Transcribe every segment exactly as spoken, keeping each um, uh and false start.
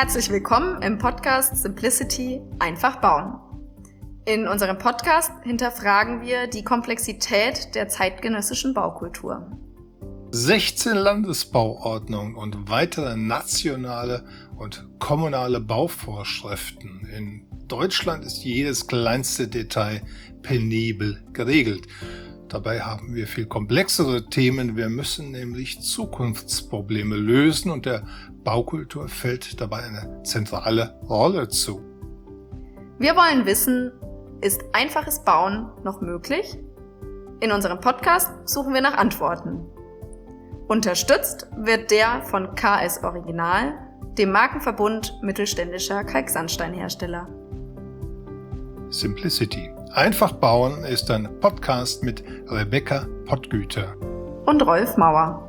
Herzlich willkommen im Podcast Simplicity – Einfach bauen. In unserem Podcast hinterfragen wir die Komplexität der zeitgenössischen Baukultur. sechzehn Landesbauordnungen und weitere nationale und kommunale Bauvorschriften. In Deutschland ist jedes kleinste Detail penibel geregelt. Dabei haben wir viel komplexere Themen. Wir müssen nämlich Zukunftsprobleme lösen und der Baukultur fällt dabei eine zentrale Rolle zu. Wir wollen wissen, ist einfaches Bauen noch möglich? In unserem Podcast suchen wir nach Antworten. Unterstützt wird der von K S Original, dem Markenverbund mittelständischer Kalksandsteinhersteller. Simplicity – Einfach bauen ist ein Podcast mit Rebecca Pottgüter und Rolf Mauer.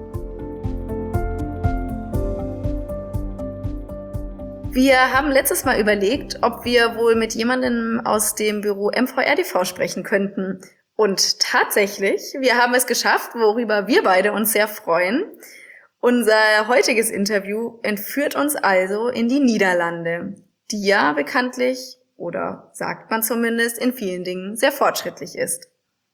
Wir haben letztes Mal überlegt, ob wir wohl mit jemandem aus dem Büro M V R D V sprechen könnten. Und tatsächlich, wir haben es geschafft, worüber wir beide uns sehr freuen. Unser heutiges Interview entführt uns also in die Niederlande, die ja bekanntlich, oder sagt man zumindest, in vielen Dingen sehr fortschrittlich ist.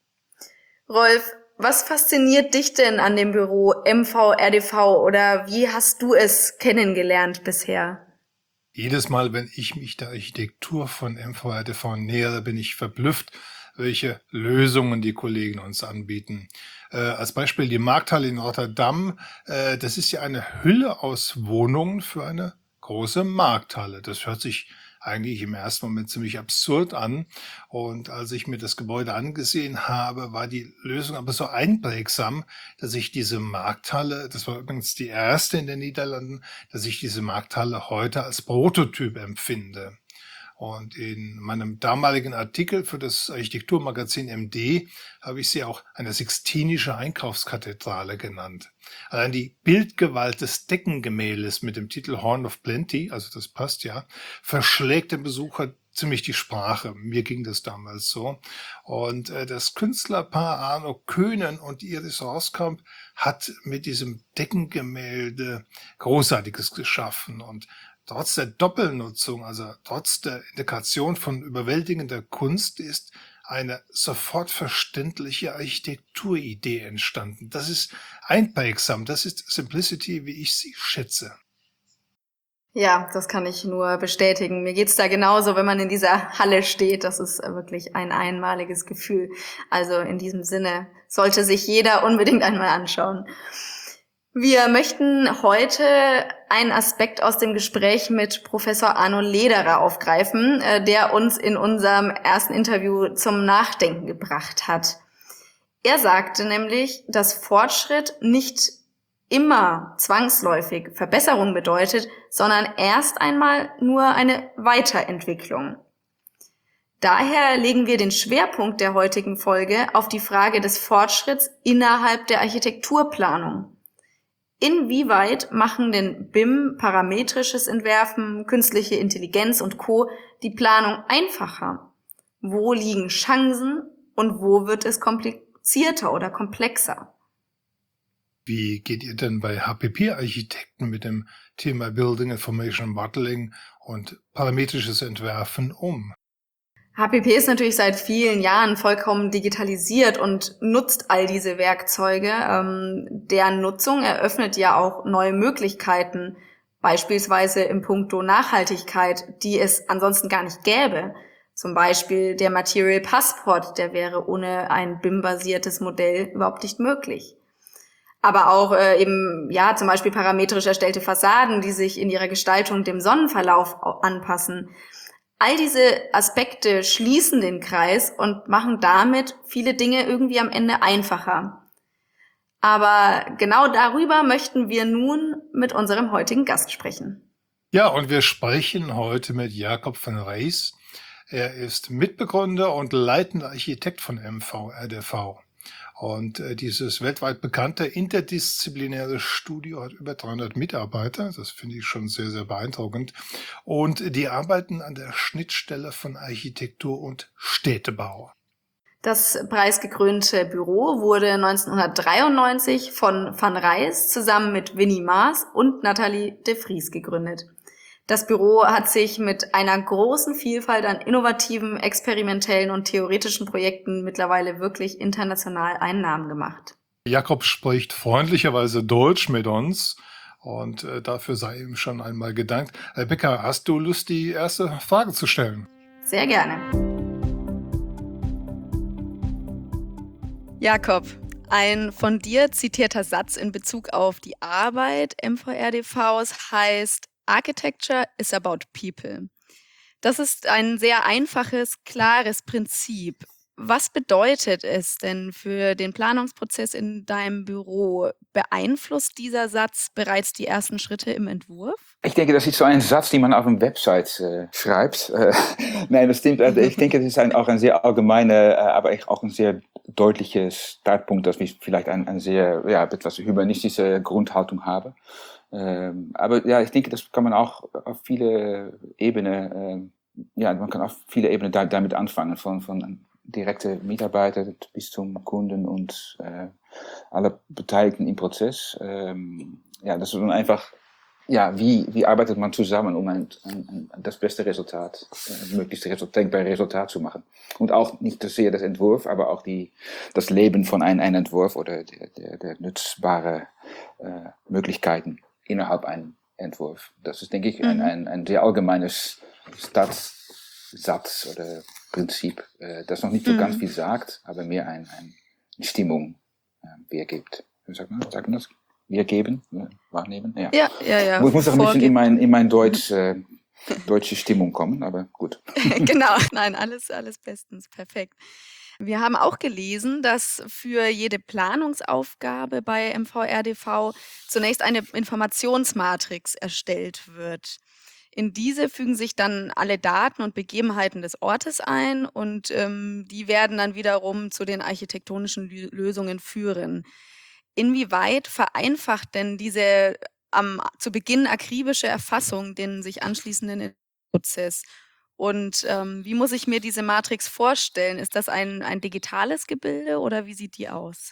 Rolf, was fasziniert dich denn an dem Büro M V R D V oder wie hast du es kennengelernt bisher? Jedes Mal, wenn ich mich der Architektur von M V R D V nähere, bin ich verblüfft, welche Lösungen die Kollegen uns anbieten. Äh, als Beispiel die Markthalle in Rotterdam. Äh, das ist ja eine Hülle aus Wohnungen für eine große Markthalle. Das hört sich eigentlich im ersten Moment ziemlich absurd an. Und als ich mir das Gebäude angesehen habe, war die Lösung aber so einprägsam, dass ich diese Markthalle, das war übrigens die erste in den Niederlanden, dass ich diese Markthalle heute als Prototyp empfinde. Und in meinem damaligen Artikel für das Architekturmagazin M D habe ich sie auch eine sixtinische Einkaufskathedrale genannt. Allein die Bildgewalt des Deckengemäldes mit dem Titel Horn of Plenty, also das passt ja, verschlägt dem Besucher ziemlich die Sprache. Mir ging das damals so. Und äh, das Künstlerpaar Arno Köhnen und Iris Roskamp hat mit diesem Deckengemälde Großartiges geschaffen. Und trotz der Doppelnutzung, also trotz der Integration von überwältigender Kunst, ist eine sofort verständliche Architekturidee entstanden. Das ist einprägsam, das ist Simplicity, wie ich sie schätze. Ja, das kann ich nur bestätigen. Mir geht's da genauso, wenn man in dieser Halle steht. Das ist wirklich ein einmaliges Gefühl. Also in diesem Sinne sollte sich jeder unbedingt einmal anschauen. Wir möchten heute einen Aspekt aus dem Gespräch mit Professor Arno Lederer aufgreifen, der uns in unserem ersten Interview zum Nachdenken gebracht hat. Er sagte nämlich, dass Fortschritt nicht immer zwangsläufig Verbesserung bedeutet, sondern erst einmal nur eine Weiterentwicklung. Daher legen wir den Schwerpunkt der heutigen Folge auf die Frage des Fortschritts innerhalb der Architekturplanung. Inwieweit machen denn B I M, parametrisches Entwerfen, künstliche Intelligenz und Co. die Planung einfacher? Wo liegen Chancen und wo wird es komplizierter oder komplexer? Wie geht ihr denn bei H P P-Architekten mit dem Thema Building Information Modeling und parametrisches Entwerfen um? H P P ist natürlich seit vielen Jahren vollkommen digitalisiert und nutzt all diese Werkzeuge. Ähm, deren Nutzung eröffnet ja auch neue Möglichkeiten, beispielsweise im Punkto Nachhaltigkeit, die es ansonsten gar nicht gäbe. Zum Beispiel der Material Passport, der wäre ohne ein B I M-basiertes Modell überhaupt nicht möglich. Aber auch äh, eben ja zum Beispiel parametrisch erstellte Fassaden, die sich in ihrer Gestaltung dem Sonnenverlauf anpassen. All diese Aspekte schließen den Kreis und machen damit viele Dinge irgendwie am Ende einfacher. Aber genau darüber möchten wir nun mit unserem heutigen Gast sprechen. Ja, und wir sprechen heute mit Jacob van Rees. Er ist Mitbegründer und leitender Architekt von M V R D V. Und äh, dieses weltweit bekannte interdisziplinäre Studio hat über dreihundert Mitarbeiter. Das finde ich schon sehr, sehr beeindruckend. Und die arbeiten an der Schnittstelle von Architektur und Städtebau. Das preisgekrönte Büro wurde neunzehnhundertdreiundneunzig von Van Rees zusammen mit Winnie Maas und Nathalie de Vries gegründet. Das Büro hat sich mit einer großen Vielfalt an innovativen, experimentellen und theoretischen Projekten mittlerweile wirklich international einen Namen gemacht. Jakob spricht freundlicherweise Deutsch mit uns und äh, dafür sei ihm schon einmal gedankt. Herr Becker, hast du Lust, die erste Frage zu stellen? Sehr gerne. Jakob, ein von dir zitierter Satz in Bezug auf die Arbeit M V R D Vs heißt: Architecture is about people. Das ist ein sehr einfaches, klares Prinzip. Was bedeutet es denn für den Planungsprozess in deinem Büro? Beeinflusst dieser Satz bereits die ersten Schritte im Entwurf? Ich denke, das ist so ein Satz, den man auf einer Website äh, schreibt. Äh, nein, das stimmt. Also ich denke, das ist ein, auch ein sehr allgemeiner, äh, aber auch ein sehr deutlicher Startpunkt, dass ich vielleicht ein, ein sehr, ja, etwas humanistische Grundhaltung habe. Ähm, aber ja, ich denke, das kann man auch auf viele Ebenen, äh, ja, man kann auf viele Ebenen da, damit anfangen, von, von direkte Mitarbeiter bis zum Kunden und äh, alle Beteiligten im Prozess. Ähm, ja, das ist dann einfach, ja, wie, wie arbeitet man zusammen, um ein, ein, ein, das beste Resultat, äh, möglichste Resultat, denkbare Resultat zu machen. Und auch nicht so sehr das Entwurf, aber auch die, das Leben von einem, einem Entwurf oder der, der, der nützbare äh, Möglichkeiten innerhalb einem Entwurf. Das ist, denke ich, ein, ein, ein sehr allgemeines Staatssatz oder Prinzip, äh, das noch nicht so mhm. ganz viel sagt, aber mehr ein, ein Stimmung äh, wiedergibt. Wie sagt man, sagt man das? Wiedergeben? Äh, wahrnehmen? Ja, ja, ja. ja. Ich muss auch ein bisschen in mein, in mein Deutsch, äh, deutsche Stimmung kommen, aber gut. Genau, nein, alles, alles bestens, perfekt. Wir haben auch gelesen, dass für jede Planungsaufgabe bei M V R D V zunächst eine Informationsmatrix erstellt wird. In diese fügen sich dann alle Daten und Begebenheiten des Ortes ein und ähm, die werden dann wiederum zu den architektonischen Lö- Lösungen führen. Inwieweit vereinfacht denn diese am zu Beginn akribische Erfassung den sich anschließenden Prozess? Und ähm, wie muss ich mir diese Matrix vorstellen? Ist das ein, ein digitales Gebilde oder wie sieht die aus?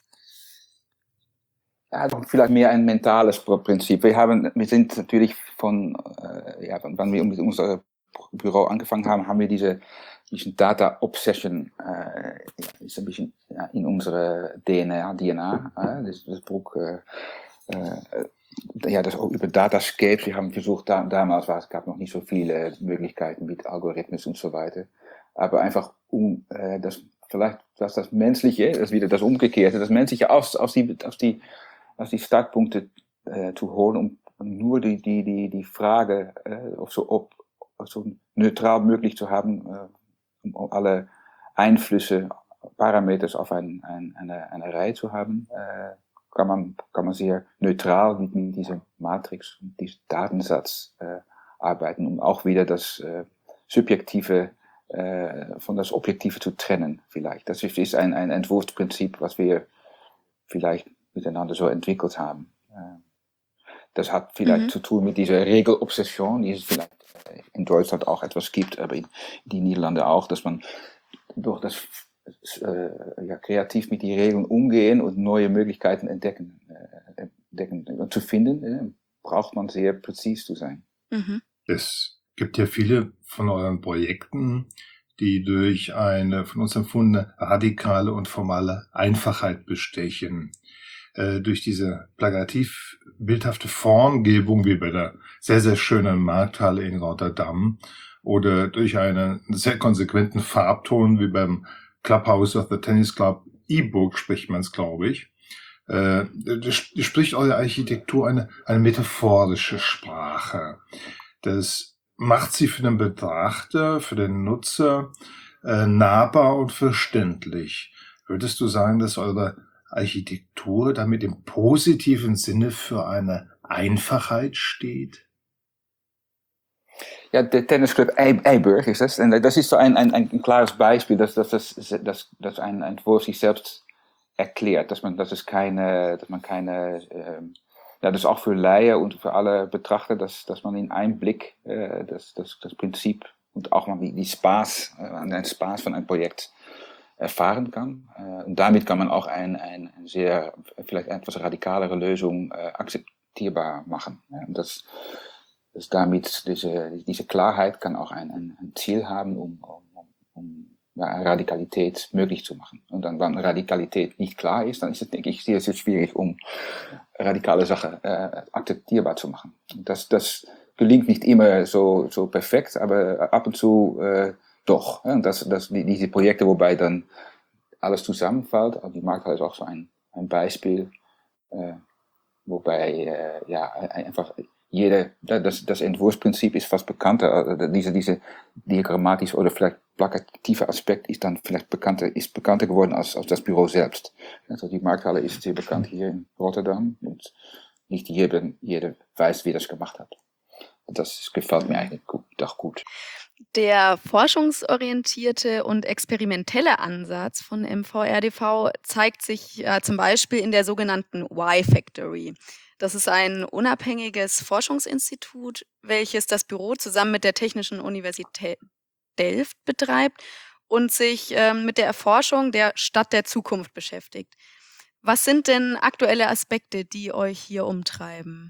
Ja, vielleicht mehr ein mentales Prinzip. Wir haben, wir sind natürlich von, äh, ja, wann wir mit unserem Büro angefangen haben, haben wir diese, diesen Data Obsession, äh, ist ein bisschen ja, in unsere D N A, D N A, äh, das, das Buch, äh, äh, ja, das auch über Datascapes. Wir haben versucht, da, damals war es gab noch nicht so viele Möglichkeiten mit Algorithmen und so weiter, aber einfach um äh, das vielleicht, dass das Menschliche, das wieder das Umgekehrte, das Menschliche aus, aus die, aus die aus die Startpunkte äh, zu holen, um, um nur die, die, die, die Frage äh, auf so, ob, so neutral möglich zu haben, äh, um alle Einflüsse, Parameter auf ein, ein, eine, eine Reihe zu haben, äh, kann man, kann man sehr neutral mit, mit dieser Matrix, mit diesem Datensatz äh, arbeiten, um auch wieder das äh, Subjektive äh, von das Objektive zu trennen, vielleicht. Das ist ein, ein Entwurfsprinzip, was wir vielleicht miteinander so entwickelt haben. Das hat vielleicht mhm. zu tun mit dieser Regelobsession, die es vielleicht in Deutschland auch etwas gibt, aber in die Niederlande auch, dass man durch das äh, ja, kreativ mit den Regeln umgehen und neue Möglichkeiten entdecken, äh, entdecken und zu finden, äh, braucht man sehr präzise zu sein. Mhm. Es gibt ja viele von euren Projekten, die durch eine von uns empfundene radikale und formale Einfachheit bestechen. Äh, durch diese plakativ bildhafte Formgebung, wie bei der sehr, sehr schönen Markthalle in Rotterdam, oder durch einen sehr konsequenten Farbton, wie beim Clubhouse of the Tennis Club E-Book spricht man es, glaube ich. Äh, spricht eure Architektur eine, eine metaphorische Sprache. Das macht sie für den Betrachter, für den Nutzer äh, nahbar und verständlich. Würdest du sagen, dass eure Architektur damit im positiven Sinne für eine Einfachheit steht? Ja, der Tennisclub Eiburg ist das. En dat is so ein, ein, ein klares Beispiel, dass, dass, dass, dass, dass ein Entwurf sich selbst erklärt, dass man, dass es keine, dass man keine, ähm, ja, das ist auch für Laien und für alle Betrachter, dass, dass man in einem Blick äh, das, das, das Prinzip und auch mal die, die Spaß, äh, den Spaß von einem Projekt erfahren kann. Äh, und damit kann man auch ein, ein, ein sehr, vielleicht etwas radikalere Lösung äh, akzeptierbar machen. Ja, und das dass damit diese, diese Klarheit kann auch ein, ein, ein Ziel haben, um, um, um ja, Radikalität möglich zu machen. Und dann, wenn Radikalität nicht klar ist, dann ist es, denke ich, sehr, sehr schwierig, um radikale Sachen äh, akzeptierbar zu machen. Das, das gelingt nicht immer so, so perfekt, aber ab und zu äh, doch. Ja? Und das, das, die, diese Projekte, wobei dann alles zusammenfällt, die Markthalle ist auch so ein, ein Beispiel, äh, wobei äh, ja einfach jede, das, das Entwurfsprinzip ist fast bekannter, diese, diese diagrammatische oder vielleicht plakative Aspekt ist dann vielleicht bekannter, ist bekannter geworden als, als das Büro selbst. Also die Markthalle ist sehr bekannt hier in Rotterdam und nicht jeder, jeder weiß, wie das gemacht hat. Das gefällt mir eigentlich gut, doch gut. Der forschungsorientierte und experimentelle Ansatz von M V R D V zeigt sich äh, zum Beispiel in der sogenannten Y-Factory. Das ist ein unabhängiges Forschungsinstitut, welches das Büro zusammen mit der Technischen Universität Delft betreibt und sich ähm, mit der Erforschung der Stadt der Zukunft beschäftigt. Was sind denn aktuelle Aspekte, die euch hier umtreiben?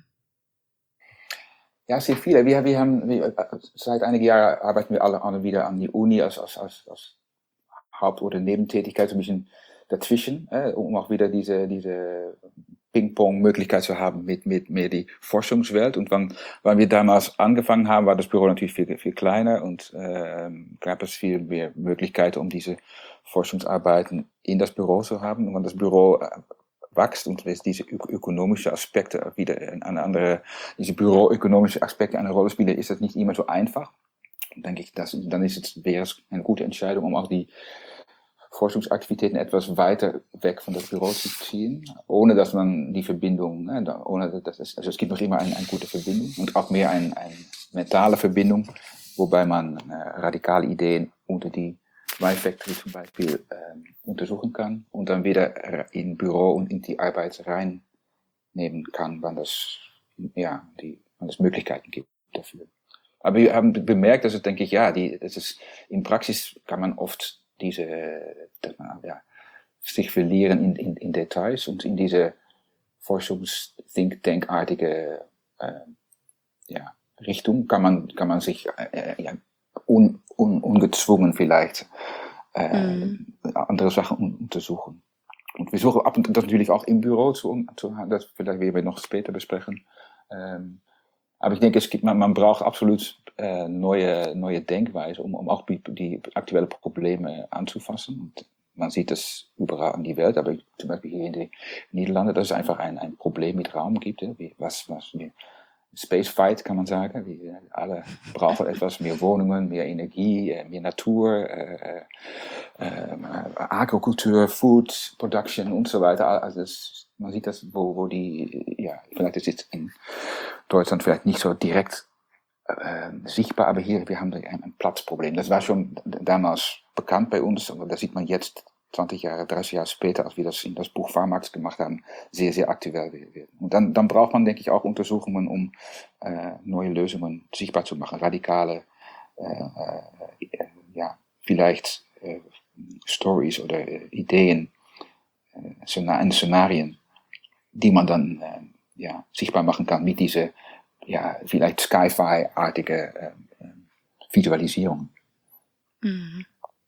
Ja, sehr viele. Wir, wir haben, wir, seit einigen Jahren arbeiten wir alle, alle wieder an die Uni als, als, als, als Haupt- oder Nebentätigkeit, so ein bisschen dazwischen, äh, um auch wieder diese, diese Ping-Pong-Möglichkeit zu haben mit, mit mehr die Forschungswelt. Und wann, wann wir damals angefangen haben, war das Büro natürlich viel, viel kleiner und äh, gab es viel mehr Möglichkeiten, um diese Forschungsarbeiten in das Büro zu haben. Und wenn das Büro äh, wächst und diese ökonomische Aspekte wieder eine andere, diese büroökonomische Aspekte eine Rolle spielen, ist das nicht immer so einfach. Denke ich, dass, dann ist es, wäre es eine gute Entscheidung, um auch die Forschungsaktivitäten etwas weiter weg von das Büro zu ziehen, ohne dass man die Verbindung, ne, ohne dass es, also es gibt noch immer eine, eine gute Verbindung und auch mehr eine, eine mentale Verbindung, wobei man äh, radikale Ideen unter die Y-Factory zum Beispiel ähm, untersuchen kann und dann wieder in Büro und in die Arbeit reinnehmen kann, wann das, ja, die, wann es Möglichkeiten gibt dafür. Aber wir haben bemerkt, dass es, denke ich, ja, die, das ist, in Praxis kann man oft diese, dass man, ja, sich verlieren in, in, in Details und in diese Forschungs-Think-Tank-artige äh, ja, Richtung kann man, kann man sich äh, ja, un, un, ungezwungen vielleicht äh, mhm. andere Sachen untersuchen. Und wir suchen ab und das natürlich auch im Büro zu, zu haben, das vielleicht werden wir noch später besprechen. Ähm, aber ich denke, es gibt, man, man braucht absolut äh, neue, neue Denkweise, um, um auch die, die aktuellen Probleme anzufassen. Und man sieht das überall in die Welt, aber zum Beispiel hier in den Niederlanden, dass es einfach ein, ein Problem mit Raum gibt. Ja, wie, was, was wir, Space Fight kann man sagen. Wir alle brauchen etwas mehr Wohnungen, mehr Energie, mehr Natur, äh, äh, Agrikultur, Food Production und so weiter. Also das, man sieht das, wo, wo die, ja, vielleicht ist es in Deutschland vielleicht nicht so direkt äh, sichtbar, aber hier, wir haben ein, ein Platzproblem. Das war schon damals bekannt bei uns, aber das sieht man jetzt zwanzig Jahre, dreißig Jahre später, als wir das in das Buch Pharmax gemacht haben, sehr, sehr aktuell werden. Und dann, dann braucht man, denke ich, auch Untersuchungen, um äh, neue Lösungen sichtbar zu machen, radikale, äh, äh, ja, vielleicht äh, Stories oder äh, Ideen, äh, Szenarien, die man dann äh, ja, sichtbar machen kann mit dieser, ja, vielleicht Sci-Fi-artige äh, äh, Visualisierung. Mhm.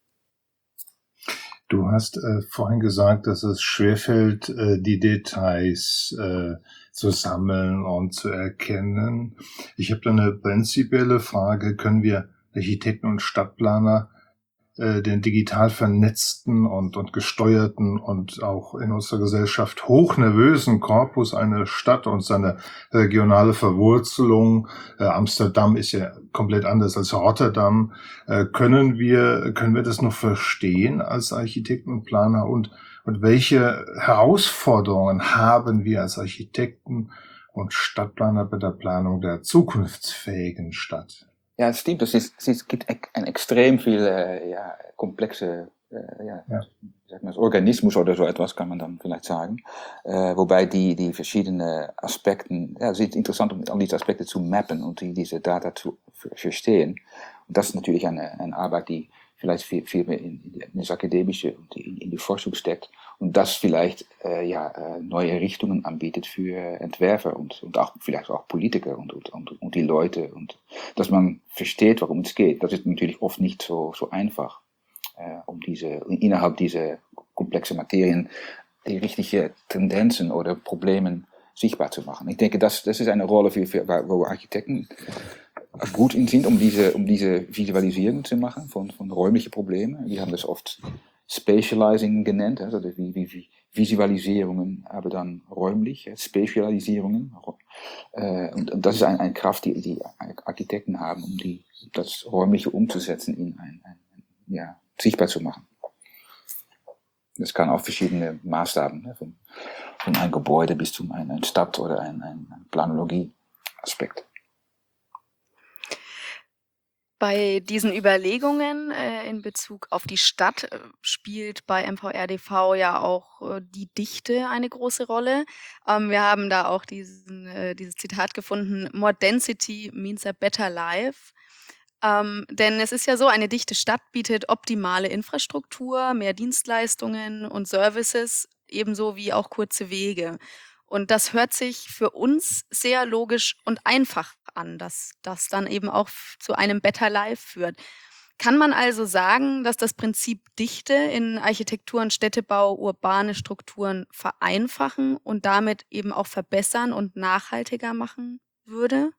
Du hast äh, vorhin gesagt, dass es schwerfällt, äh, die Details äh, zu sammeln und zu erkennen. Ich habe da eine prinzipielle Frage. Können wir Architekten und Stadtplaner äh, den digital vernetzten und, und gesteuerten und auch in unserer Gesellschaft hochnervösen Korpus einer Stadt und seine regionale Verwurzelung, äh, Amsterdam ist ja komplett anders als Rotterdam, äh, können wir, können wir das noch verstehen als Architekten und Planer und, und welche Herausforderungen haben wir als Architekten und Stadtplaner bei der Planung der zukunftsfähigen Stadt? Ja, het stimmt. Dus het, het gibt een extreem viel äh, ja, komplexe äh, ja, ja. Sag mal, Organismus oder so etwas, kann man dann vielleicht sagen. Äh, wobei die, die verschiedenen Aspekten, ja, es ist interessant, um all diese Aspekte zu mappen und die, diese Data zu verstehen. Und das ist natürlich eine, eine Arbeit, die vielleicht viel, viel mehr in, in das Akademische und in, in die Forschung steckt und das vielleicht äh, ja, äh, neue Richtungen anbietet für Entwerfer und, und auch vielleicht auch Politiker und, und, und, und die Leute und dass man versteht, worum es geht. Das ist natürlich oft nicht so, so einfach, äh, um diese, innerhalb dieser komplexen Materien die richtigen Tendenzen oder Probleme sichtbar zu machen. Ich denke, das, das ist eine Rolle, für, für, wo Architekten gut in sind, um diese, um diese Visualisierung zu machen von, von räumlichen Problemen. Wir haben das oft Spatializing genannt, also wie, wie, wie Visualisierungen, aber dann räumlich, Spatialisierungen. Äh, und, und das ist eine ein Kraft, die die Architekten haben, um die, das Räumliche umzusetzen, in ein, ein, ja, sichtbar zu machen. Das kann auch verschiedene Maßstaben, ne, von, von einem Gebäude bis zu einer Stadt oder ein, ein, ein Planologie-Aspekt. Bei diesen Überlegungen äh, in Bezug auf die Stadt äh, spielt bei M V R D V ja auch äh, die Dichte eine große Rolle. Ähm, wir haben da auch diesen, äh, dieses Zitat gefunden: More density means a better life. Ähm, denn es ist ja so, eine dichte Stadt bietet optimale Infrastruktur, mehr Dienstleistungen und Services, ebenso wie auch kurze Wege. Und das hört sich für uns sehr logisch und einfach an, dass das dann eben auch f- zu einem Better Life führt. Kann man also sagen, dass das Prinzip Dichte in Architektur und Städtebau urbane Strukturen vereinfachen und damit eben auch verbessern und nachhaltiger machen würde?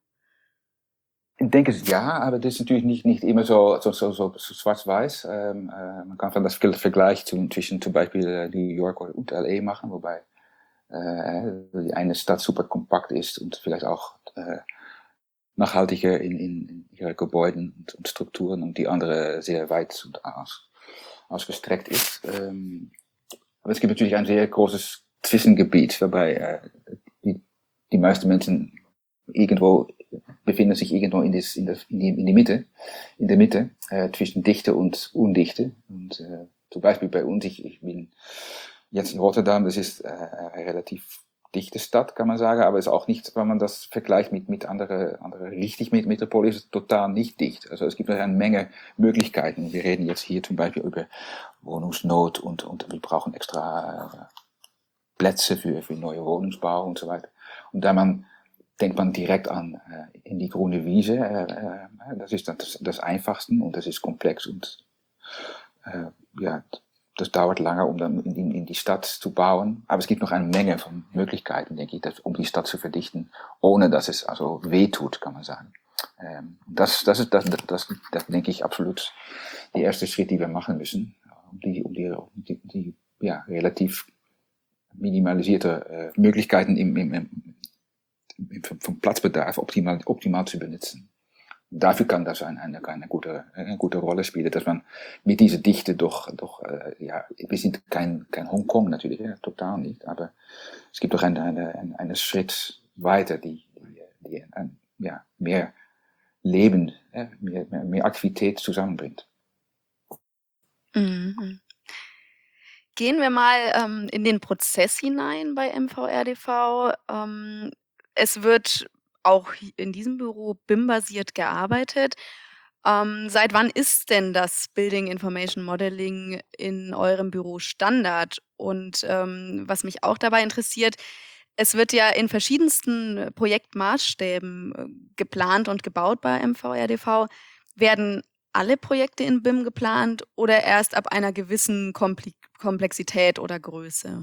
Ich denke ja, aber das ist natürlich nicht, nicht immer so, so, so, so schwarz-weiß. Ähm, äh, man kann dann das Vergleich zwischen zum Beispiel äh, New York und L A machen, wobei äh, die eine Stadt super kompakt ist und vielleicht auch äh, nachhaltiger in, in, in ihre Gebäuden und, und Strukturen und die andere sehr weit und aus, ausgestreckt ist. Ähm, aber es gibt natürlich ein sehr großes Zwischengebiet, wobei äh, die, die meisten Menschen irgendwo befinden sich irgendwo in, das, in, das, in, die, in die Mitte, in der Mitte äh, zwischen Dichte und Undichte. Und äh, zum Beispiel bei uns, ich, ich bin jetzt in Rotterdam, das ist äh, eine relativ dichte Stadt, kann man sagen, aber es ist auch nicht, wenn man das vergleicht mit, mit anderen andere richtig mit Metropole, ist es total nicht dicht. Also es gibt noch eine Menge Möglichkeiten. Wir reden jetzt hier zum Beispiel über Wohnungsnot und, und wir brauchen extra äh, Plätze für, für neue Wohnungsbau und so weiter. Und da man denkt man direkt an äh, in die grüne Wiese. Äh, äh, das ist das, das Einfachste und das ist komplex und äh, ja, das dauert lange, um dann in, in die Stadt zu bauen. Aber es gibt noch eine Menge von Möglichkeiten, denke ich, dass, um die Stadt zu verdichten, ohne dass es also weh tut, kann man sagen. Ähm, das, das ist das, das, das, das denke ich absolut der erste Schritt, den wir machen müssen, um die, um die, um die, die ja, relativ minimalisierte äh, Möglichkeiten im, im, im vom Platzbedarf optimal, optimal zu benutzen. Und dafür kann das eine, eine, eine, gute, eine gute Rolle spielen, dass man mit dieser Dichte doch, doch äh, ja, wir sind kein, kein Hongkong natürlich, ja, total nicht, aber es gibt doch einen eine, eine, eine Schritt weiter, die, die, die ein, ja, mehr Leben, ja, mehr, mehr, mehr Aktivität zusammenbringt. Mhm. Gehen wir mal ähm, in den Prozess hinein bei M V R D V. Ähm, es wird auch hi- in diesem Büro B I M-basiert gearbeitet. Ähm, seit wann ist denn das Building Information Modeling in eurem Büro Standard? Und ähm, was mich auch dabei interessiert, es wird ja in verschiedensten äh, Projektmaßstäben äh, geplant und gebaut bei M V R D V. Werden alle Projekte in B I M geplant oder erst ab einer gewissen Kompli Komplexität oder Größe?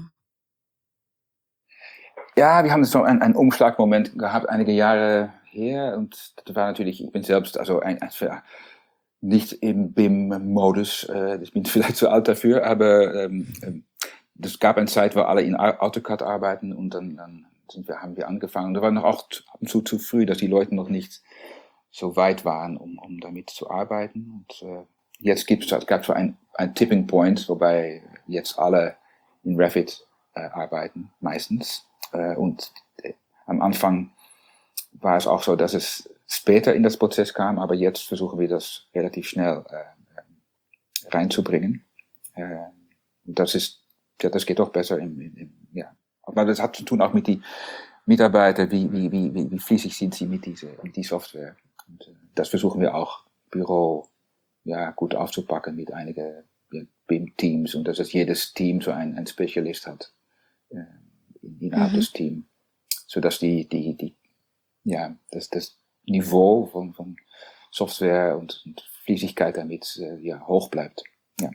Ja, wir haben so einen, einen Umschlagmoment gehabt, einige Jahre her. Und das war natürlich, ich bin selbst also ein, ein, nicht im B I M-Modus, äh, ich bin vielleicht zu alt dafür, aber ähm, es gab eine Zeit, wo alle in AutoCAD arbeiten und dann, dann sind wir, haben wir angefangen. Da war noch auch ab und zu zu früh, dass die Leute noch nicht so weit waren, um, um damit zu arbeiten. Und äh, jetzt gibt es gab so ein, ein Tipping Point, wobei jetzt alle in Revit äh, arbeiten, meistens. Äh, und äh, am Anfang war es auch so, dass es später in das Prozess kam, aber jetzt versuchen wir das relativ schnell äh, reinzubringen. Äh, das ist, ja, das geht doch besser im, im, im ja. Aber das hat zu tun auch mit den Mitarbeitern, wie, wie, wie, wie fließig sind sie mit dieser, mit die Software. Und, äh, das versuchen wir auch Büro ja, gut aufzupacken mit einigen ja, B I M-Teams und dass es jedes Team so ein, ein Spezialist hat äh, innerhalb Mhm. des Teams, sodass die, die, die, ja, das, das Niveau von, von Software und, und Fließigkeit damit äh, ja, hoch bleibt. Ja.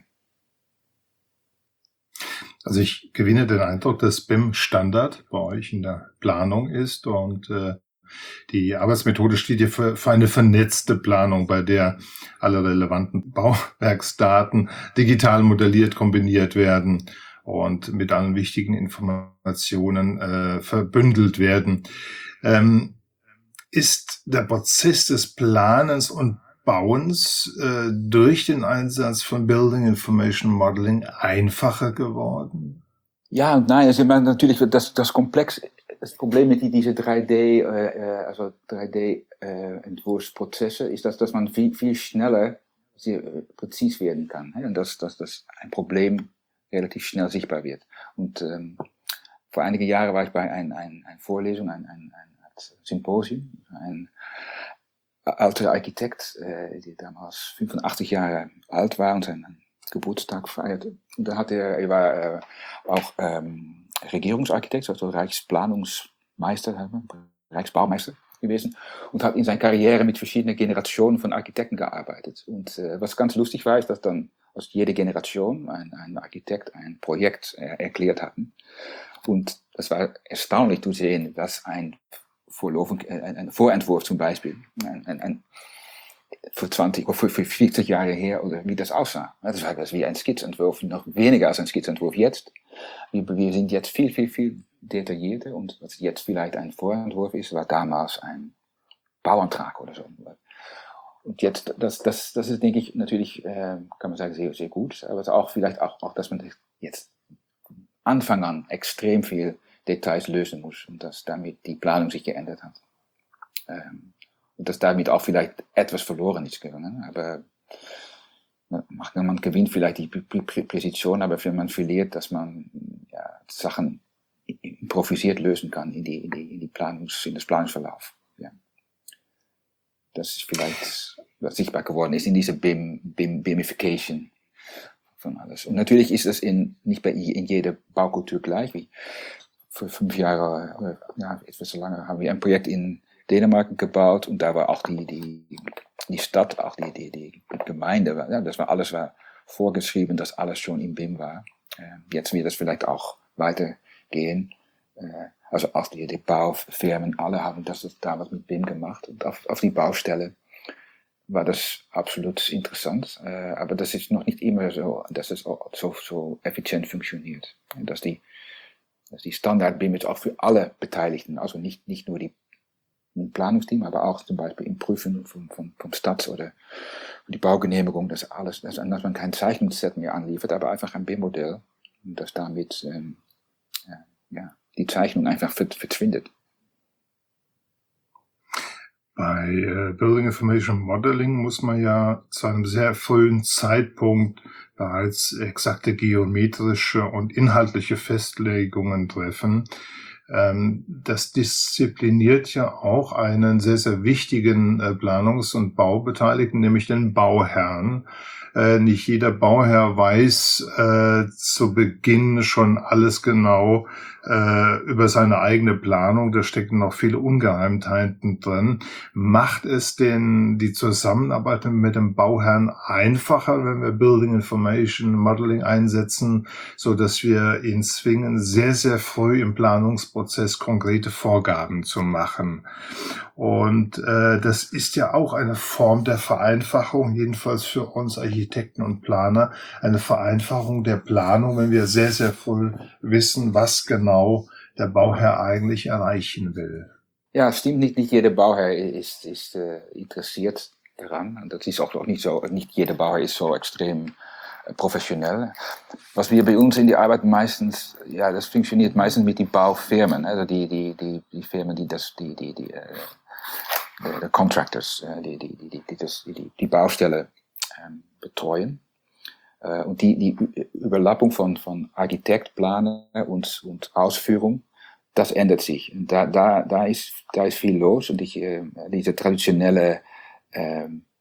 Also ich gewinne den Eindruck, dass B I M Standard bei euch in der Planung ist und äh, die Arbeitsmethode steht ja für, für eine vernetzte Planung, bei der alle relevanten Bauwerksdaten digital modelliert kombiniert werden und mit allen wichtigen Informationen äh, verbündelt werden. Ähm, ist der Prozess des Planens und Bauens äh, durch den Einsatz von Building Information Modeling einfacher geworden? Ja und nein, also ich meine, natürlich das, das Komplex, das Problem mit diese drei D, äh, also drei D-Entwurfsprozesse äh, ist, dass, dass man viel, viel schneller sehr präzis werden kann. Ne? Und dass, dass das ein Problem relativ schnell sichtbar wird. Und ähm, vor einigen Jahren war ich bei einer ein, ein Vorlesung, ein, ein, ein Symposium, ein alter Architekt, äh, der damals fünfundachtzig Jahre alt war und seinen Geburtstag feierte. Und dann hat er, er war äh, auch ähm, Regierungsarchitekt, also Reichsplanungsmeister, Reichsbaumeister gewesen und hat in seiner Karriere mit verschiedenen Generationen von Architekten gearbeitet. Und äh, was ganz lustig war, ist, dass dann aus jeder Generation ein, ein Architekt ein Projekt äh, erklärt hatten. Und es war erstaunlich zu sehen, dass ein Vorlaufen, ein, ein Vorentwurf zum Beispiel, ein, ein, ein, für zwanzig oder für, für vierzig Jahre her, oder wie das aussah. Das war das wie ein Skizentwurf, noch weniger als ein Skizentwurf jetzt. Wir, wir sind jetzt viel, viel, viel detaillierter und was jetzt vielleicht ein Vorentwurf ist, war damals ein Bauantrag oder so. Und jetzt, das, das, das ist, denke ich, natürlich, äh, kann man sagen, sehr, sehr gut, aber es ist auch vielleicht auch, auch, dass man jetzt Anfang an extrem viel Details lösen muss und dass damit die Planung sich geändert hat. Ähm, und dass damit auch vielleicht etwas verloren ist gegangen. Aber man gewinnt vielleicht die Präzision, aber wenn man verliert, dass man ja, Sachen improvisiert lösen kann in, die, in, die, in, die Planungs-, in das Planungsverlauf. Ja. Das ist vielleicht, was sichtbar geworden ist in dieser B I M, B I M, BIMification von alles. Und natürlich ist es in, nicht bei in jeder Baukultur gleich. Wie vor fünf Jahren, ja, etwas so lange, haben wir ein Projekt in Dänemark gebaut und da war auch die, die, die Stadt, auch die, die, die Gemeinde, ja, das war alles war vorgeschrieben, dass alles schon im B I M war. Jetzt wird das vielleicht auch weitergehen. Also auch die, die Baufirmen, alle haben das damals mit B I M gemacht und auf, auf die Baustelle war das absolut interessant. Aber das ist noch nicht immer so, dass es so, so effizient funktioniert. Dass die dass die Standard-B I M jetzt auch für alle Beteiligten, also nicht, nicht nur die im Planungsteam, aber auch zum Beispiel im Prüfen vom, vom, vom Stadt oder die Baugenehmigung, dass alles, dass, dass man kein Zeichnungsset mehr anliefert, aber einfach ein B I M-Modell und dass damit ähm, ja, ja, die Zeichnung einfach verschwindet. Bei äh, Building Information Modeling muss man ja zu einem sehr frühen Zeitpunkt bereits exakte geometrische und inhaltliche Festlegungen treffen. Ähm, das diszipliniert ja auch einen sehr, sehr wichtigen äh, Planungs- und Baubeteiligten, nämlich den Bauherrn. Äh, nicht jeder Bauherr weiß äh, zu Beginn schon alles genau äh, über seine eigene Planung. Da stecken noch viele Ungeheimtheiten drin. Macht es denn die Zusammenarbeit mit dem Bauherrn einfacher, wenn wir Building Information Modeling einsetzen, so dass wir ihn zwingen, sehr, sehr früh im Planungsprozess konkrete Vorgaben zu machen? Und äh, das ist ja auch eine Form der Vereinfachung, jedenfalls für uns Architekten und Planer, eine Vereinfachung der Planung, wenn wir sehr, sehr früh wissen, was genau der Bauherr eigentlich erreichen will. Ja, stimmt nicht. Nicht jeder Bauherr ist, ist äh, interessiert daran. Und das ist auch noch nicht so. Nicht jeder Bauherr ist so extrem äh, professionell. Was wir bei uns in die Arbeit meistens, ja, das funktioniert meistens mit den Baufirmen, also die, die, die, die Firmen, die das, die, die, die, äh, die Contractors, äh, die, die, die, die, die, das, die, die Baustelle ähm, betreuen. Äh, und die, die Überlappung von, von Architekt, Planer und, und Ausführung, das ändert sich. Da, da, da, ist, da ist viel los und ich, äh, diese traditionelle äh,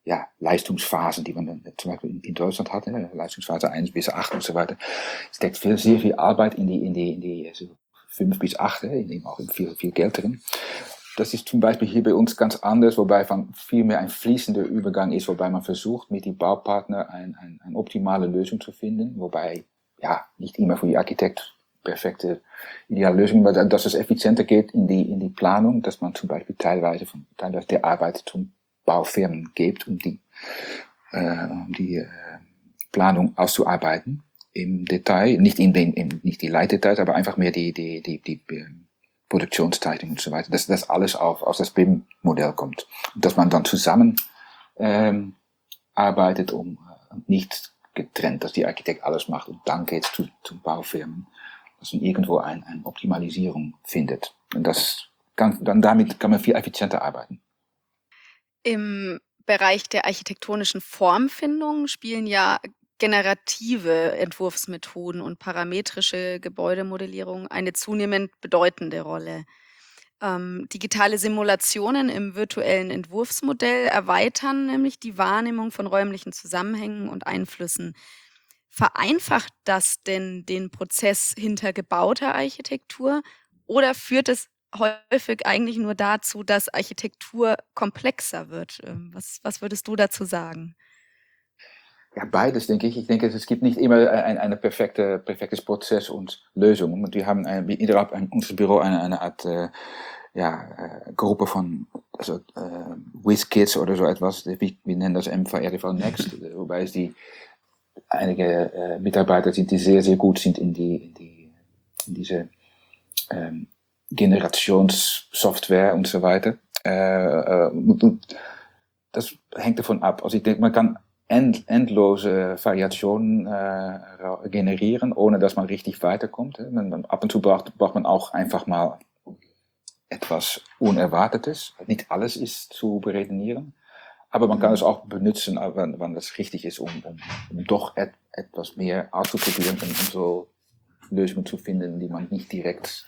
ja, Leistungsphasen, die man dann zum Beispiel in, in Deutschland hat, ne? Leistungsphase eins bis acht und so weiter. Es steckt viel, sehr viel Arbeit in die, in die, in die also fünf bis acht, ne? In dem auch viel, viel Geld drin. Das ist zum Beispiel hier bei uns ganz anders, wobei von viel mehr ein fließender Übergang ist, wobei man versucht, mit dem Baupartner ein, ein, eine optimale Lösung zu finden, wobei, ja, nicht immer für die Architekt perfekte, ideale Lösung, aber dass es effizienter geht in die, in die Planung, dass man zum Beispiel teilweise von, teilweise der Arbeit zum Baufirmen gibt, um die, äh, um die äh, Planung auszuarbeiten im Detail, nicht in den, in, nicht die Leitdetails, aber einfach mehr die, die, die, die, die Produktionszeichnung und so weiter, dass das alles auf, aus das B I M-Modell kommt. Und dass man dann zusammen ähm, arbeitet, um äh, nicht getrennt, dass die Architekt alles macht und dann geht's zu, zu Baufirmen, dass man irgendwo ein, eine Optimalisierung findet. Und das kann, dann damit kann man viel effizienter arbeiten. Im Bereich der architektonischen Formfindung spielen ja generative Entwurfsmethoden und parametrische Gebäudemodellierung eine zunehmend bedeutende Rolle. Ähm, digitale Simulationen im virtuellen Entwurfsmodell erweitern nämlich die Wahrnehmung von räumlichen Zusammenhängen und Einflüssen. Vereinfacht das denn den Prozess hinter gebauter Architektur oder führt es häufig eigentlich nur dazu, dass Architektur komplexer wird? Ähm, Was, was würdest du dazu sagen? Ja, beides, denke ich. Ich denke, es gibt nicht immer ein, eine perfekte, perfektes Prozess und Lösung. Und wir haben ein, innerhalb ein, unseres Büro eine, eine Art äh, ja, äh, Gruppe von also, äh, WizKids oder so etwas. Wir, wir nennen das M V R D V Next, wobei es die einige äh, Mitarbeiter sind, die sehr, sehr gut sind in, die, in, die, in diese ähm, Generationssoftware und so weiter. Äh, äh, das hängt davon ab. Also ich denke, man kann end, endlose Variationen äh, generieren, ohne dass man richtig weiterkommt. Man, ab und zu braucht, braucht man auch einfach mal etwas Unerwartetes. Nicht alles ist zu beredenieren. Aber man kann es auch benutzen, wann, wann das richtig ist, um, um, um doch et, etwas mehr auszuprobieren und um so Lösungen zu finden, die man nicht direkt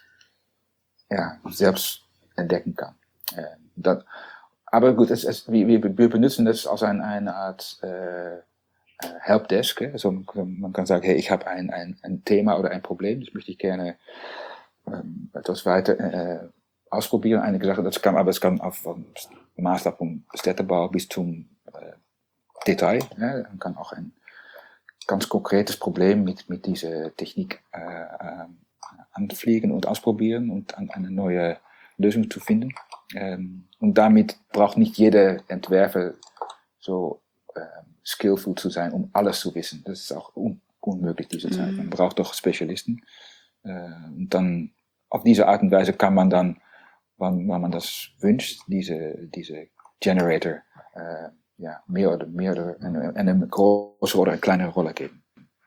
ja, selbst entdecken kann. Äh, dat, aber gut, es, es, wir, wir benutzen das als ein, eine Art äh, Helpdesk. Also man kann sagen, hey, ich habe ein, ein, ein Thema oder ein Problem, das möchte ich gerne ähm, etwas weiter äh, ausprobieren. Einige Sachen, das kann, aber es kann auf vom Maßstab vom Städtebau bis zum äh, Detail. Ja, man kann auch ein ganz konkretes Problem mit, mit dieser Technik äh, äh, anfliegen und ausprobieren und an eine neue Lösung zu finden. Ähm, und damit braucht nicht jeder Entwerfer so äh, skillful zu sein, um alles zu wissen. Das ist auch un unmöglich diese Zeit. Man braucht doch Spezialisten. Äh, und dann auf diese Art und Weise kann man dann, wann, wann man das wünscht, diese, diese Generator äh, ja, mehr oder mehr oder eine, eine große oder eine kleine Rolle geben.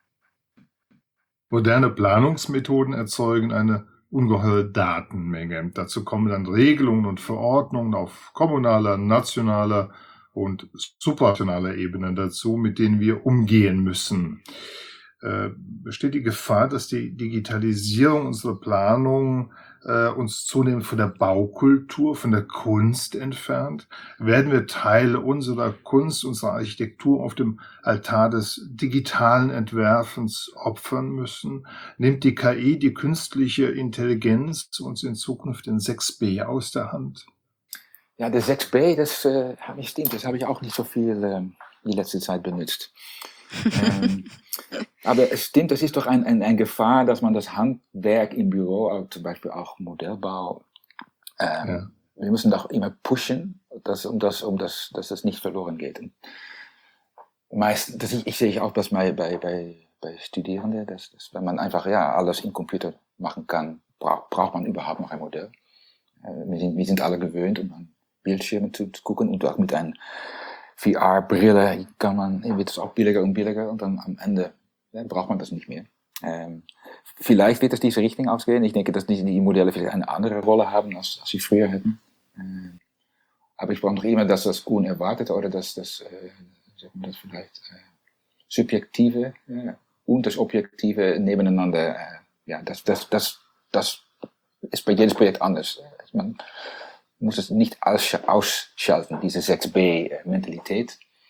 Moderne Planungsmethoden erzeugen eine ungeheure Datenmenge. Dazu kommen dann Regelungen und Verordnungen auf kommunaler, nationaler und supranationaler Ebene dazu, mit denen wir umgehen müssen. Äh, besteht die Gefahr, dass die Digitalisierung unserer Planung äh, uns zunehmend von der Baukultur, von der Kunst entfernt? Werden wir Teile unserer Kunst, unserer Architektur auf dem Altar des digitalen Entwerfens opfern müssen? Nimmt die K I, die künstliche Intelligenz, uns in Zukunft den sechs B aus der Hand? Ja, der sechs B, das äh, stimmt, das habe ich auch nicht so viel äh, die letzte Zeit benutzt. ähm, aber es stimmt, das ist doch ein, ein, ein Gefahr, dass man das Handwerk im Büro, also zum Beispiel auch Modellbau, ähm, ja. wir müssen doch immer pushen, dass, um, das, um das, dass das nicht verloren geht. Und meist, das ich, ich sehe auch das bei, bei, bei, bei Studierenden, dass, dass wenn man einfach ja alles im Computer machen kann, braucht, braucht man überhaupt noch ein Modell. Äh, wir, sind, wir sind alle gewöhnt, um an Bildschirmen zu, zu gucken und auch mit einem V R-Brille kann man, wird es auch billiger und billiger und dann am Ende ja, braucht man das nicht mehr. Ähm, vielleicht wird es diese Richtung ausgehen. Ich denke, dass die, die Modelle vielleicht eine andere Rolle haben, als, als sie früher hätten. Ähm, aber ich brauche noch immer, dass das Unerwartete oder dass das, äh, das vielleicht äh, Subjektive äh, und das Objektive nebeneinander, äh, ja, das, das, das, das ist bei jedem Projekt anders. Man muss es nicht ausschalten, diese sechs B-Mentalität.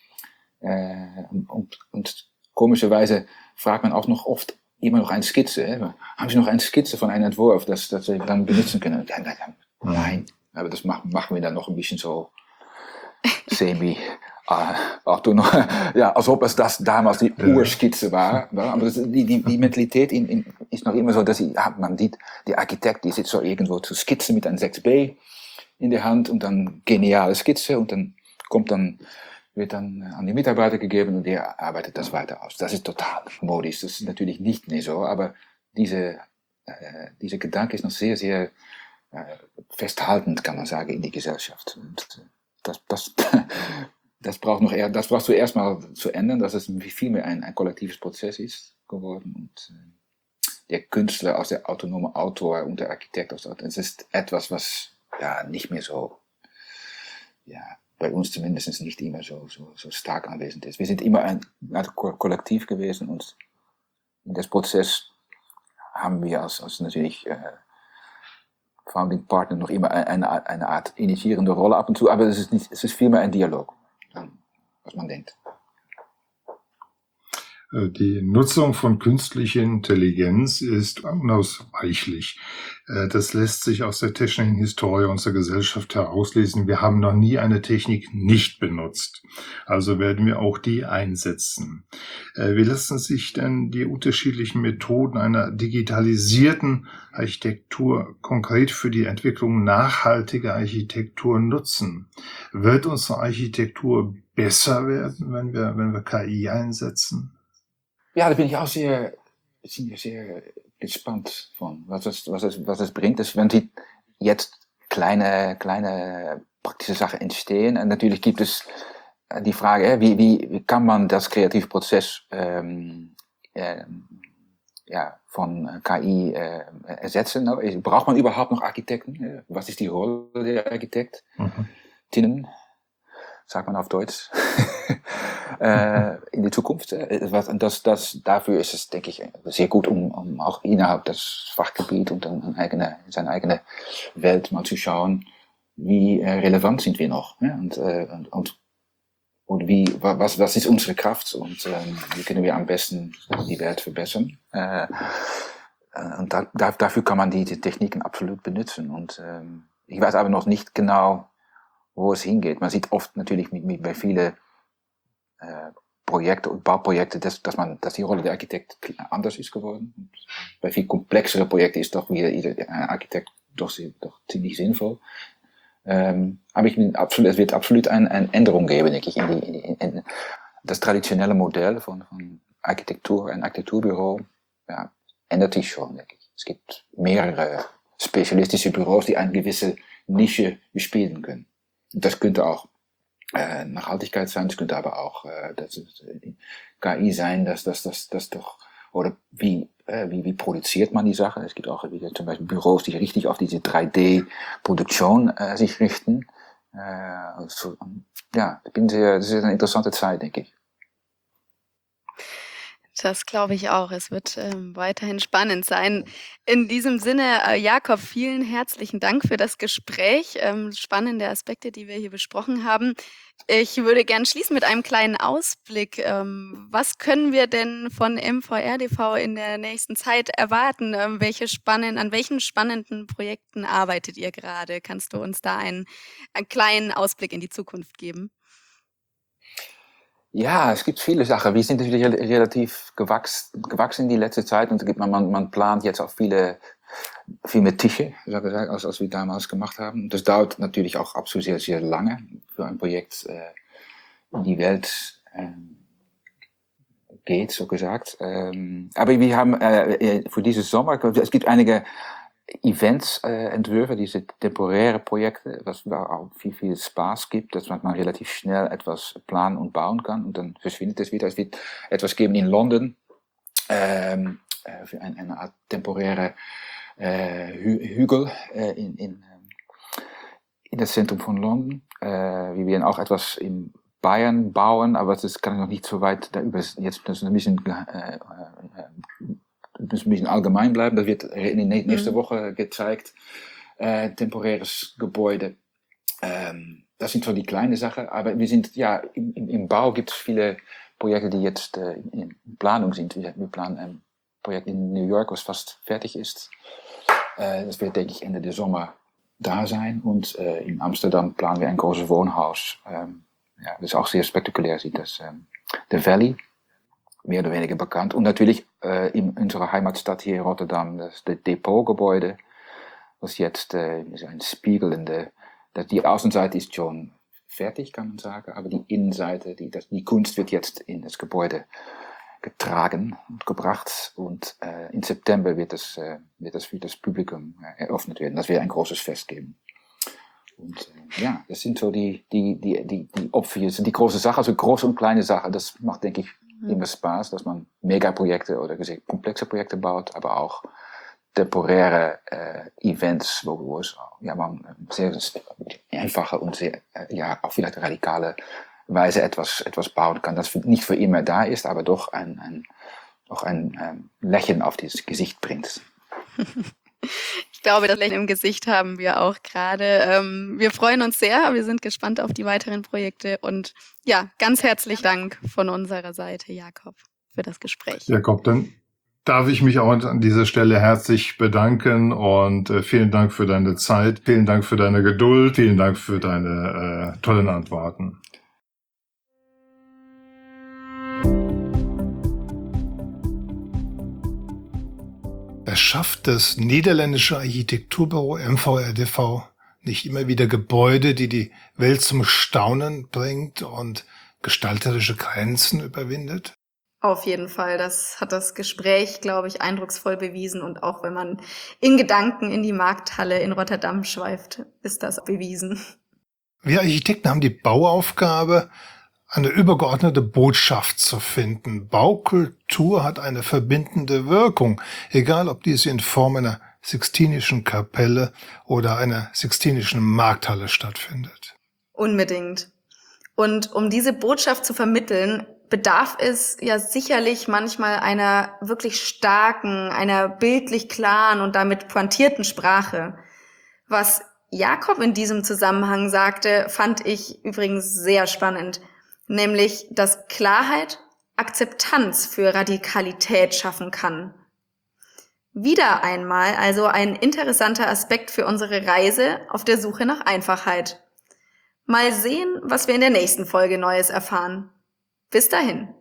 Äh, und, und komischerweise fragt man auch noch oft immer noch eine Skizze. Hè? Haben Sie noch eine Skizze von einem Entwurf, das, das Sie dann benutzen können? Ja, ja, ja. Nein, aber das machen, machen wir dann noch ein bisschen so semi, äh, auch du noch, ja, als ob es das damals die ja. Urskizze war. Ja? Aber das, die, die, die Mentalität in, in, ist noch immer so, dass sie, ja, man sieht, die Architekt, die sitzt so irgendwo zu skizzen mit einem sechs B in der Hand und dann geniale Skizze und dann kommt dann, wird dann an die Mitarbeiter gegeben und der arbeitet das weiter aus. Das ist total modisch, das ist natürlich nicht mehr so, aber diese, äh, diese Gedanke ist noch sehr, sehr äh, festhaltend, kann man sagen, in die Gesellschaft. Und das, das, das braucht noch eher, das brauchst du erstmal zu ändern, dass es viel mehr ein, ein kollektives Prozess ist geworden und äh, der Künstler als der autonome Autor und der Architekt als Autor, es ist etwas, was ja nicht mehr so, ja, bei uns zumindest nicht immer so, so, so stark anwesend ist. Wir sind immer ein, ein Kollektiv gewesen und in das Prozess haben wir als, als natürlich äh, Founding Partner noch immer eine, eine Art initiierende Rolle ab und zu, aber es ist, nicht, es ist vielmehr ein Dialog, was man denkt. Die Nutzung von künstlicher Intelligenz ist unausweichlich. Das lässt sich aus der technischen Historie unserer Gesellschaft herauslesen. Wir haben noch nie eine Technik nicht benutzt. Also werden wir auch die einsetzen. Wie lassen sich denn die unterschiedlichen Methoden einer digitalisierten Architektur konkret für die Entwicklung nachhaltiger Architektur nutzen? Wird unsere Architektur besser werden, wenn wir, wenn wir K I einsetzen? Ja, da bin ich auch sehr, sehr, sehr gespannt von, was es, was es, was es bringt. Also, man sieht jetzt kleine, kleine praktische Sachen entstehen. Und natürlich gibt es die Frage, wie, wie, wie kann man das kreative Prozess ähm, äh, ja, von K I äh, ersetzen? Braucht man überhaupt noch Architekten? Was ist die Rolle der Architektinnen? Mhm. Sagt man auf Deutsch, äh, in die Zukunft. Das, das, dafür ist es, denke ich, sehr gut, um, um auch innerhalb des Fachgebiets und dann eigene, seine eigene Welt mal zu schauen, wie äh, relevant sind wir noch, ja? und, äh, und, und, und wie, was, was ist unsere Kraft und äh, wie können wir am besten die Welt verbessern. Äh, und da, da, dafür kann man die, die Techniken absolut benutzen. Und ähm, ich weiß aber noch nicht genau, wo es hingeht. Man sieht oft natürlich mit, mit, bei vielen äh, Projekten und Bauprojekten, dass, dass, man, dass die Rolle der Architekt anders ist geworden. Und bei viel komplexere Projekten ist doch wieder jeder Architekt doch, sehr, doch ziemlich sinnvoll. Ähm, aber ich bin absolut, es wird absolut eine, eine Änderung geben, denke ich, in, die, in, die, in das traditionelle Modell von, von Architektur, ein Architekturbüro, ja, ändert sich schon, denke ich. Es gibt mehrere spezialistische Büros, die eine gewisse Nische bespielen können. Das könnte auch äh, Nachhaltigkeit sein, das könnte aber auch äh, das ist, äh, K I sein, dass das, das, das doch, oder wie, äh, wie, wie produziert man die Sache? Es gibt auch wieder zum Beispiel Büros, die richtig auf diese drei D-Produktion äh, sich richten. Äh, also, ja, ich bin sehr, das ist eine interessante Zeit, denke ich. Das glaube ich auch. Es wird ähm, weiterhin spannend sein. In diesem Sinne, äh, Jakob, vielen herzlichen Dank für das Gespräch. Ähm, spannende Aspekte, die wir hier besprochen haben. Ich würde gern schließen mit einem kleinen Ausblick. Ähm, was können wir denn von M V R D V in der nächsten Zeit erwarten? Ähm, welche spannen, an welchen spannenden Projekten arbeitet ihr gerade? Kannst du uns da einen, einen kleinen Ausblick in die Zukunft geben? Ja, es gibt viele Sachen. Wir sind natürlich relativ gewachsen, gewachsen die letzte Zeit und man, man, man plant jetzt auch viele, viel mehr Tische, so gesagt, als, als wir damals gemacht haben. Das dauert natürlich auch absolut sehr, sehr lange für ein Projekt äh, in die Welt äh, geht, so gesagt. Ähm, aber wir haben äh, für dieses Sommer, es gibt einige Events äh, entwürfe, diese temporäre Projekte, was da auch viel, viel Spaß gibt, dass man relativ schnell etwas planen und bauen kann und dann verschwindet es wieder. Es wird etwas geben in London, ähm, äh, für ein, eine Art temporäre äh, Hü Hügel äh, in, in, in das Zentrum von London. Äh, wir werden auch etwas in Bayern bauen, aber das kann ich noch nicht so weit, da über, jetzt das ein bisschen äh, äh, muss ein bisschen allgemein bleiben. Das wird in der nächsten Woche gezeigt. Äh, temporäres Gebäude. Ähm, das sind so die kleinen Sachen, aber wir sind, ja, im, im Bau gibt es viele Projekte, die jetzt äh, in Planung sind. Wir, wir planen ein Projekt in New York, was fast fertig ist. Äh, das wird, denke ich, Ende des Sommer da sein. Und äh, in Amsterdam planen wir ein großes Wohnhaus. Ähm, ja, das ist auch sehr spektakulär, sieht das. Ähm, The Valley, mehr oder weniger bekannt. Und natürlich äh, in unserer Heimatstadt hier in Rotterdam, das, das Depotgebäude, was jetzt äh, ein spiegelnde, das, die Außenseite ist schon fertig, kann man sagen, aber die Innenseite, die, das, die Kunst wird jetzt in das Gebäude getragen und gebracht und äh, im September wird das, äh, wird das für das Publikum äh, eröffnet werden. Das wird ein großes Fest geben. Und äh, ja, das sind so die, die, die, die, die obvious, die große Sachen, also große und kleine Sachen. Das macht, denke ich, immer Spaß, dass man Megaprojekte oder gesagt komplexe Projekte baut, aber auch temporäre äh, Events, wo, wo es ja, man sehr einfache und sehr, äh, ja, auch vielleicht radikale Weise etwas, etwas bauen kann, das nicht für immer da ist, aber doch ein, ein, auch ein ähm, Lächeln auf das Gesicht bringt. Ich glaube, das Lächeln im Gesicht haben wir auch gerade. Ähm, wir freuen uns sehr, wir sind gespannt auf die weiteren Projekte und ja, ganz herzlichen Dank von unserer Seite, Jakob, für das Gespräch. Jakob, dann darf ich mich auch an dieser Stelle herzlich bedanken und äh, vielen Dank für deine Zeit, vielen Dank für deine Geduld, vielen Dank für deine äh, tollen Antworten. Es schafft das niederländische Architekturbüro M V R D V nicht immer wieder Gebäude, die die Welt zum Staunen bringt und gestalterische Grenzen überwindet? Auf jeden Fall, das hat das Gespräch, glaube ich, eindrucksvoll bewiesen. Und auch wenn man in Gedanken in die Markthalle in Rotterdam schweift, ist das bewiesen. Wir Architekten haben die Bauaufgabe, eine übergeordnete Botschaft zu finden. Baukultur hat eine verbindende Wirkung, egal ob diese in Form einer Sixtinischen Kapelle oder einer Sixtinischen Markthalle stattfindet. Unbedingt. Und um diese Botschaft zu vermitteln, bedarf es ja sicherlich manchmal einer wirklich starken, einer bildlich klaren und damit pointierten Sprache. Was Jakob in diesem Zusammenhang sagte, fand ich übrigens sehr spannend. Nämlich, dass Klarheit Akzeptanz für Radikalität schaffen kann. Wieder einmal also ein interessanter Aspekt für unsere Reise auf der Suche nach Einfachheit. Mal sehen, was wir in der nächsten Folge Neues erfahren. Bis dahin.